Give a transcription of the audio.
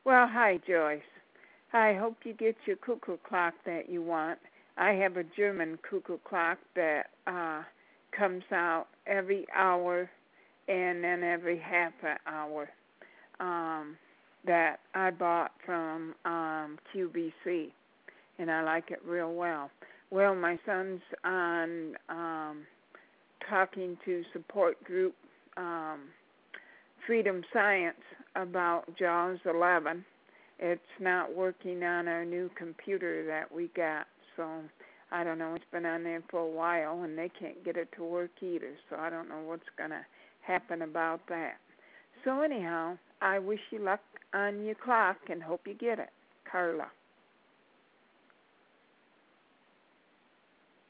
Well, hi, Joyce. I hope you get your cuckoo clock that you want. I have a German cuckoo clock that comes out every hour and then every half an hour that I bought from QVC, and I like it real well. Well, my son's on talking to support group um, Freedom Science about JAWS 11. It's not working on our new computer that we got, so I don't know. It's been on there for a while, and they can't get it to work either, so I don't know what's going to happen about that. So anyhow, I wish you luck on your clock and hope you get it. Carla.